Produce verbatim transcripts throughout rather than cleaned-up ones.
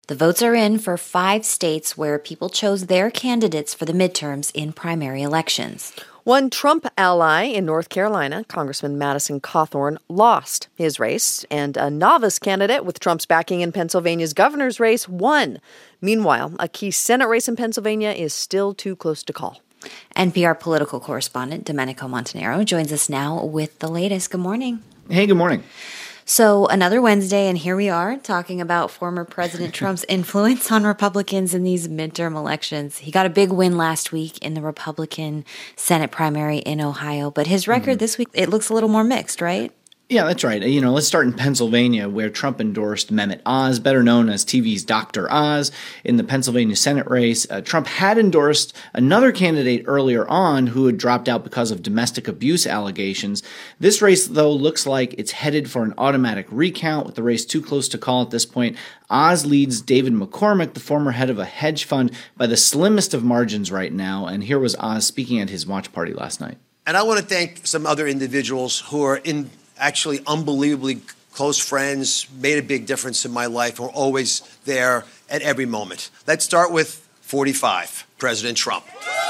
The votes are in for five states where people chose their candidates for the midterms in primary elections. One Trump ally in North Carolina, Congressman Madison Cawthorn, lost his race, and a novice candidate with Trump's backing in Pennsylvania's governor's race won. Meanwhile, a key Senate race in Pennsylvania is still too close to call. N P R political correspondent Domenico Montanaro joins us now with the latest. Good morning. Hey, good morning. So another Wednesday, and here we are talking about former President Trump's influence on Republicans in these midterm elections. He got a big win last week in the Republican Senate primary in Ohio, but his record mm-hmm. this week, it looks a little more mixed, right? Yeah, that's right. You know, let's start in Pennsylvania, where Trump endorsed Mehmet Oz, better known as T V's Doctor Oz, in the Pennsylvania Senate race. Uh, Trump had endorsed another candidate earlier on who had dropped out because of domestic abuse allegations. This race, though, looks like it's headed for an automatic recount, with the race too close to call at this point. Oz leads David McCormick, the former head of a hedge fund, by the slimmest of margins right now. And here was Oz speaking at his watch party last night. And I want to thank some other individuals who are in actually unbelievably close friends, made a big difference in my life, and were always there at every moment. Let's start with forty-five, President Trump.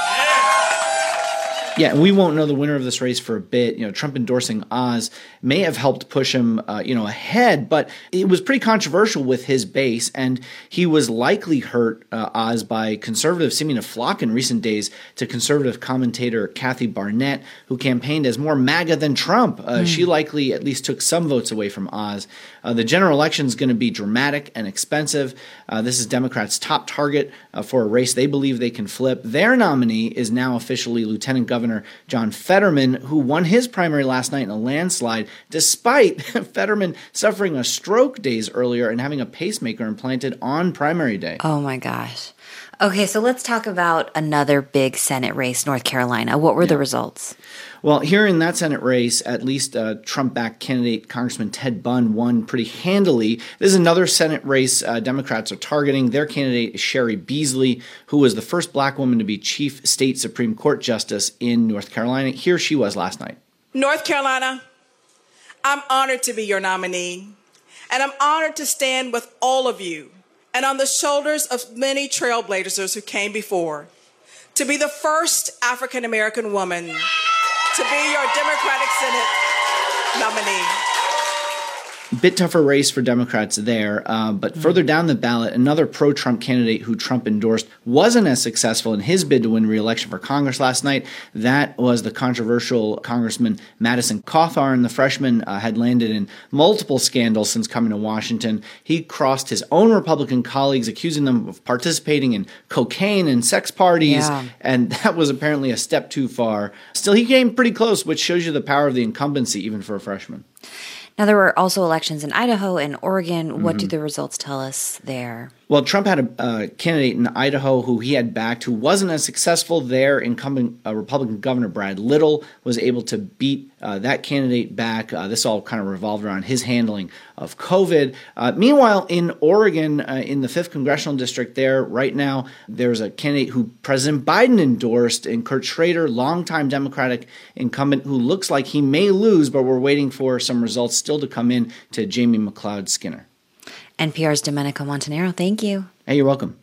Yeah, we won't know the winner of this race for a bit. You know, Trump endorsing Oz may have helped push him, uh, you know, ahead, but it was pretty controversial with his base, and he was likely hurt, uh, Oz, by conservatives seeming to flock in recent days to conservative commentator Kathy Barnett, who campaigned as more MAGA than Trump. Uh, mm. She likely at least took some votes away from Oz. Uh, the general election is going to be dramatic and expensive. Uh, this is Democrats' top target uh, for a race they believe they can flip. Their nominee is now officially Lieutenant Governor John Fetterman, who won his primary last night in a landslide, despite Fetterman suffering a stroke days earlier and having a pacemaker implanted on primary day. Oh, my gosh. Okay, so let's talk about another big Senate race, North Carolina. What were yeah. the results? Well, here in that Senate race, at least uh, Trump-backed candidate Congressman Ted Bunn won pretty handily. This is another Senate race uh, Democrats are targeting. Their candidate is Cheri Beasley, who was the first black woman to be Chief State Supreme Court Justice in North Carolina. Here she was last night. North Carolina, I'm honored to be your nominee, and I'm honored to stand with all of you and on the shoulders of many trailblazers who came before, to be the first African-American woman to be your Democratic Senate nominee. Bit tougher race for Democrats there, uh, but mm-hmm. further down the ballot, another pro-Trump candidate who Trump endorsed wasn't as successful in his bid to win re-election for Congress last night. That was the controversial Congressman Madison Cawthorn. The freshman uh, had landed in multiple scandals since coming to Washington. He crossed his own Republican colleagues, accusing them of participating in cocaine and sex parties, yeah. and that was apparently a step too far. Still, he came pretty close, which shows you the power of the incumbency, even for a freshman. Now, there were also elections in Idaho and Oregon. What mm-hmm. do the results tell us there? Well, Trump had a uh, candidate in Idaho who he had backed who wasn't as successful there. Incumbent uh, Republican Governor Brad Little was able to beat uh, that candidate back. Uh, this all kind of revolved around his handling of COVID. Uh, meanwhile, in Oregon, uh, in the fifth Congressional District there, right now, there's a candidate who President Biden endorsed, in Kurt Schrader, longtime Democratic incumbent, who looks like he may lose, but we're waiting for some results still to come in to Jamie McLeod Skinner. N P R's Domenico Montanaro, thank you. Hey, you're welcome.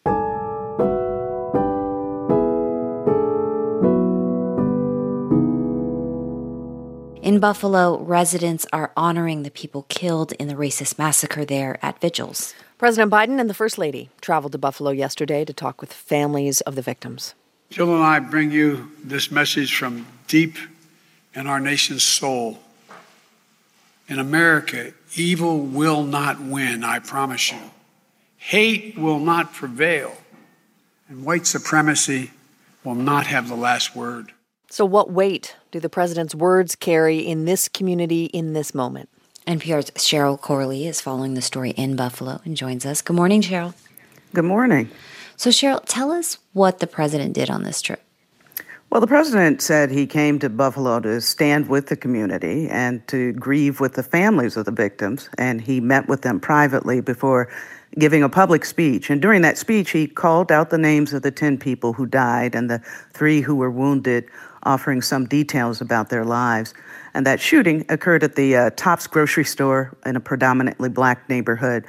In Buffalo, residents are honoring the people killed in the racist massacre there at vigils. President Biden and the First Lady traveled to Buffalo yesterday to talk with families of the victims. Jill and I bring you this message from deep in our nation's soul. In America, evil will not win, I promise you. Hate will not prevail, and white supremacy will not have the last word. So what weight do the president's words carry in this community in this moment? N P R's Cheryl Corley is following the story in Buffalo and joins us. Good morning, Cheryl. Good morning. So, Cheryl, tell us what the president did on this trip. Well, the president said he came to Buffalo to stand with the community and to grieve with the families of the victims, and he met with them privately before giving a public speech. And during that speech, he called out the names of the ten people who died and the three who were wounded, offering some details about their lives. And that shooting occurred at the uh, Tops grocery store in a predominantly black neighborhood.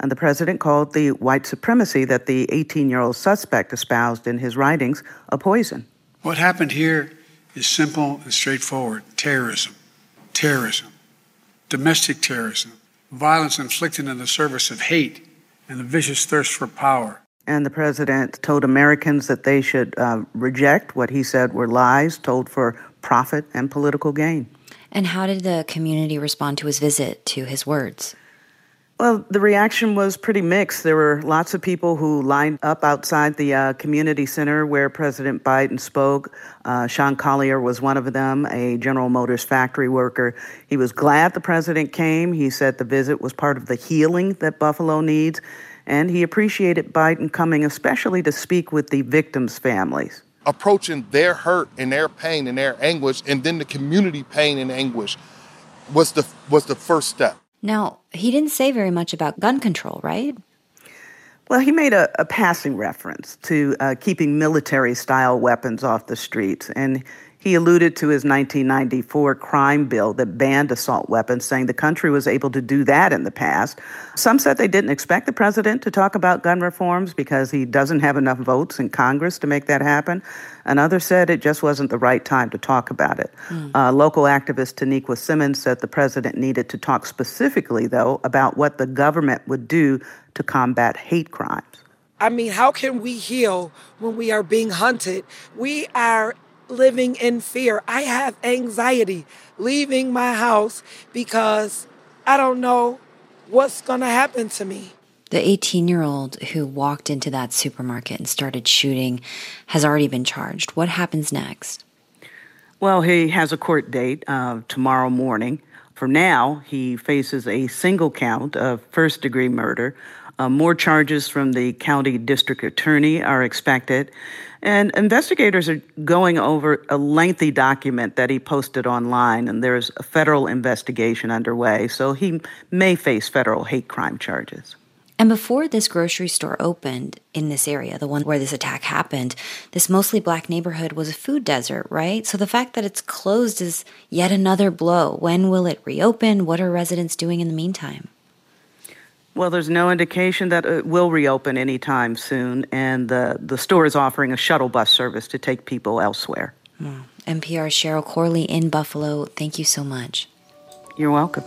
And the president called the white supremacy that the eighteen-year-old suspect espoused in his writings a poison. What happened here is simple and straightforward. Terrorism. Terrorism. Domestic terrorism. Violence inflicted in the service of hate and the vicious thirst for power. And the president told Americans that they should uh, reject what he said were lies told for profit and political gain. And how did the community respond to his visit, to his words? Well, the reaction was pretty mixed. There were lots of people who lined up outside the uh, community center where President Biden spoke. Uh, Sean Collier was one of them, a General Motors factory worker. He was glad the president came. He said the visit was part of the healing that Buffalo needs. And he appreciated Biden coming, especially to speak with the victims' families. Approaching their hurt and their pain and their anguish, and then the community pain and anguish was the was the first step. Now, he didn't say very much about gun control, right? Well, he made a, a passing reference to uh, keeping military-style weapons off the streets, and he alluded to his nineteen ninety-four crime bill that banned assault weapons, saying the country was able to do that in the past. Some said they didn't expect the president to talk about gun reforms because he doesn't have enough votes in Congress to make that happen. And others said it just wasn't the right time to talk about it. Mm. Uh, local activist Taniqua Simmons said the president needed to talk specifically, though, about what the government would do to combat hate crimes. I mean, how can we heal when we are being hunted? We are living in fear. I have anxiety leaving my house because I don't know what's going to happen to me. The eighteen-year-old who walked into that supermarket and started shooting has already been charged. What happens next? Well, he has a court date uh, tomorrow morning. For now, he faces a single count of first-degree murder. Uh, more charges from the county district attorney are expected. And investigators are going over a lengthy document that he posted online, and there's a federal investigation underway, so he may face federal hate crime charges. And before this grocery store opened in this area, the one where this attack happened, this mostly black neighborhood was a food desert, right? So the fact that it's closed is yet another blow. When will it reopen? What are residents doing in the meantime? Well, there's no indication that it will reopen anytime soon, and the, the store is offering a shuttle bus service to take people elsewhere. Wow. N P R's Cheryl Corley in Buffalo, thank you so much. You're welcome.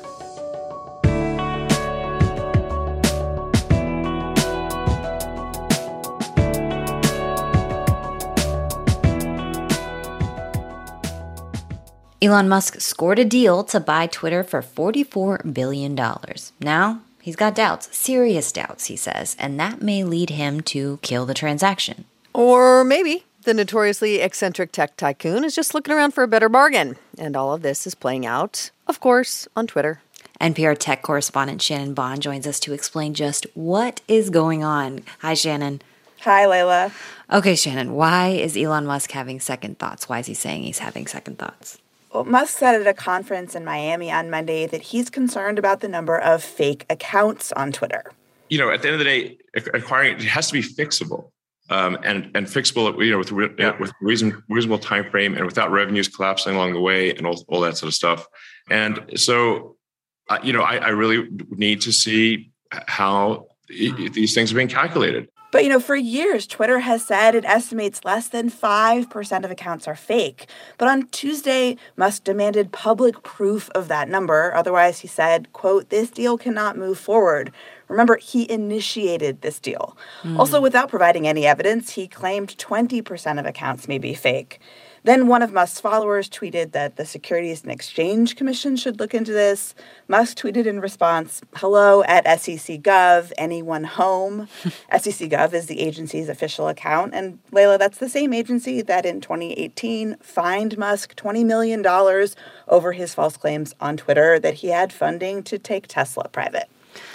Elon Musk scored a deal to buy Twitter for forty-four billion dollars. Now, he's got doubts, serious doubts, he says, and that may lead him to kill the transaction. Or maybe the notoriously eccentric tech tycoon is just looking around for a better bargain. And all of this is playing out, of course, on Twitter. N P R tech correspondent Shannon Bond joins us to explain just what is going on. Hi, Shannon. Hi, Layla. Okay, Shannon, why is Elon Musk having second thoughts? Why is he saying he's having second thoughts? Well, Musk said at a conference in Miami on Monday that he's concerned about the number of fake accounts on Twitter. You know, at the end of the day, acquiring it has to be fixable, um, and and fixable, you know, with re- yeah. with reason, reasonable time frame, and without revenues collapsing along the way, and all, all that sort of stuff. And so, uh, you know, I, I really need to see how it, these things are being calculated. But, you know, for years, Twitter has said it estimates less than five percent of accounts are fake. But on Tuesday, Musk demanded public proof of that number. Otherwise, he said, quote, this deal cannot move forward. Remember, he initiated this deal. Mm. Also, without providing any evidence, he claimed twenty percent of accounts may be fake. Then one of Musk's followers tweeted that the Securities and Exchange Commission should look into this. Musk tweeted in response, hello at S E C Gov, anyone home? S E C Gov is the agency's official account. And Layla, that's the same agency that in twenty eighteen fined Musk twenty million dollars over his false claims on Twitter that he had funding to take Tesla private.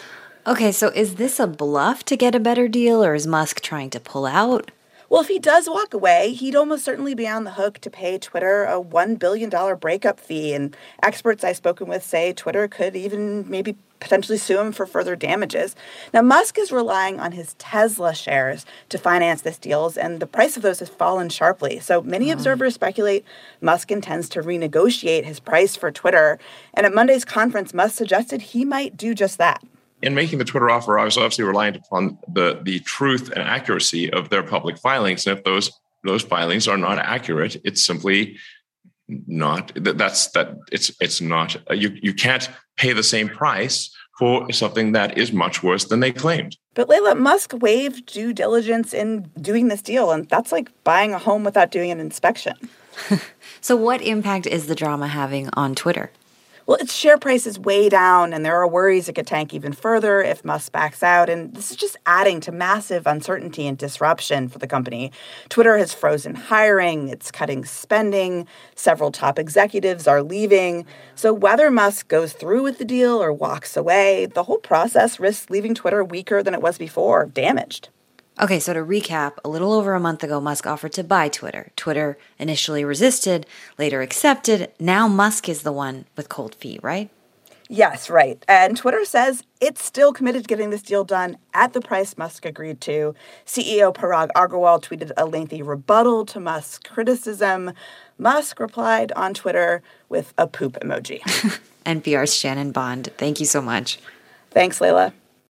Okay, so is this a bluff to get a better deal, or is Musk trying to pull out? Well, if he does walk away, he'd almost certainly be on the hook to pay Twitter a one billion dollars breakup fee. And experts I've spoken with say Twitter could even maybe potentially sue him for further damages. Now, Musk is relying on his Tesla shares to finance this deal, and the price of those has fallen sharply. So many mm. observers speculate Musk intends to renegotiate his price for Twitter. And at Monday's conference, Musk suggested he might do just that. in making the Twitter offer, I was obviously reliant upon the the truth and accuracy of their public filings. And if those those filings are not accurate, it's simply not that's that it's it's not you you can't pay the same price for something that is much worse than they claimed. But Layla, Musk waived due diligence in doing this deal, and that's like buying a home without doing an inspection. So what impact is the drama having on Twitter? Well, its share price is way down, and there are worries it could tank even further if Musk backs out. And this is just adding to massive uncertainty and disruption for the company. Twitter has frozen hiring, it's cutting spending, several top executives are leaving. So whether Musk goes through with the deal or walks away, the whole process risks leaving Twitter weaker than it was before, damaged. Okay, so to recap, a little over a month ago, Musk offered to buy Twitter. Twitter initially resisted, later accepted. Now Musk is the one with cold feet, right? Yes, right. And Twitter says it's still committed to getting this deal done at the price Musk agreed to. C E O Parag Agrawal tweeted a lengthy rebuttal to Musk's criticism. Musk replied on Twitter with a poop emoji. N P R's Shannon Bond, thank you so much. Thanks, Layla.